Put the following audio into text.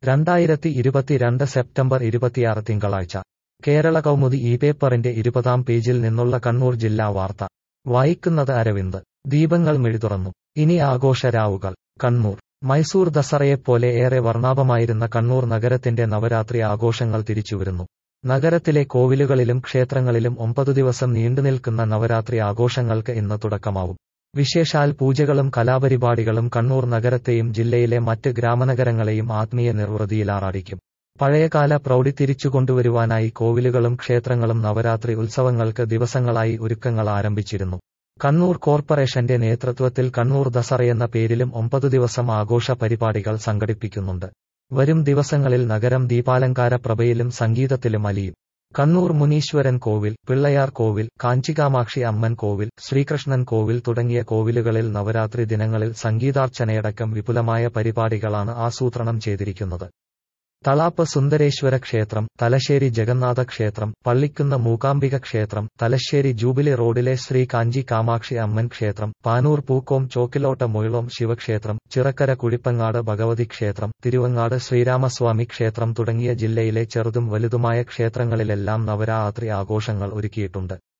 2022 September 26 തിങ്കളാഴ്ച കേരള കൗമുദി ഈ പേപ്പറിന്റെ 20-ാം പേജിൽ നിന്നുള്ള കണ്ണൂർ ജില്ലാ വാർത്ത വായിക്കുന്നത് അരവിന്ദ്. ദീപങ്ങൾ മിഴിതുറന്നു, ഇനി ആഘോഷരാവുകൾ. കണ്ണൂർ. മൈസൂർ ദസറയെപ്പോലെ ഏറെ വർണ്ണാഭമായിരുന്ന കണ്ണൂർ നഗരത്തിന്റെ നവരാത്രി ആഘോഷങ്ങൾ തിരിച്ചുവരുന്നു. നഗരത്തിലെ കോവിലുകളിലും ക്ഷേത്രങ്ങളിലും 9 ദിവസം നീണ്ടുനിൽക്കുന്ന നവരാത്രി ആഘോഷങ്ങൾക്ക് ഇന്ന് തുടക്കമാവും. വിശേഷാൽ പൂജകളും കലാപരിപാടികളും കണ്ണൂർ നഗരത്തെയും ജില്ലയിലെ മറ്റ് ഗ്രാമനഗരങ്ങളെയും ആത്മീയ നിർവൃതിയിലാറാടിക്കും. പഴയകാല പ്രൗഢി തിരിച്ചുകൊണ്ടുവരുവാനായി കോവിലുകളും ക്ഷേത്രങ്ങളും നവരാത്രി ഉത്സവങ്ങൾക്ക് ദിവസങ്ങളായി ഒരുക്കങ്ങൾ ആരംഭിച്ചിരുന്നു. കണ്ണൂർ കോർപ്പറേഷന്റെ നേതൃത്വത്തിൽ കണ്ണൂർ ദസറയെന്ന പേരിലും 9 ദിവസം ആഘോഷ പരിപാടികൾ സംഘടിപ്പിക്കുന്നുണ്ട്. വരും ദിവസങ്ങളിൽ നഗരം ദീപാലങ്കാര പ്രഭയിലും സംഗീതത്തിലും അലിയും. കണ്ണൂർ മുനീശ്വരൻ കോവിൽ, പിള്ളയാർ കോവിൽ, കാഞ്ചികാമാക്ഷി അമ്മൻ കോവിൽ, ശ്രീകൃഷ്ണൻ കോവിൽ തുടങ്ങിയ കോവിലുകളിൽ നവരാത്രി ദിനങ്ങളിൽ സംഗീതാർച്ചനയടക്കം വിപുലമായ പരിപാടികളാണ് ആസൂത്രണം ചെയ്തിരിക്കുന്നത്. തളാപ്പ് സുന്ദരേശ്വര ക്ഷേത്രം, തലശ്ശേരി ജഗന്നാഥ ക്ഷേത്രം, പള്ളിക്കുന്ന മൂകാംബിക ക്ഷേത്രം, തലശ്ശേരി ജൂബിലി റോഡിലെ ശ്രീ കാഞ്ചി കാമാക്ഷി അമ്മൻ ക്ഷേത്രം, പാനൂർ പൂക്കോം ചോക്കിലോട്ട മൊയിളോം ശിവക്ഷേത്രം, ചിറക്കര കുഴിപ്പങ്ങാട് ഭഗവതി ക്ഷേത്രം, തിരുവങ്ങാട് ശ്രീരാമസ്വാമി ക്ഷേത്രം തുടങ്ങിയ ജില്ലയിലെ ചെറുതും വലുതുമായ ക്ഷേത്രങ്ങളിലെല്ലാം നവരാത്രി ആഘോഷങ്ങൾ ഒരുക്കിയിട്ടുണ്ട്.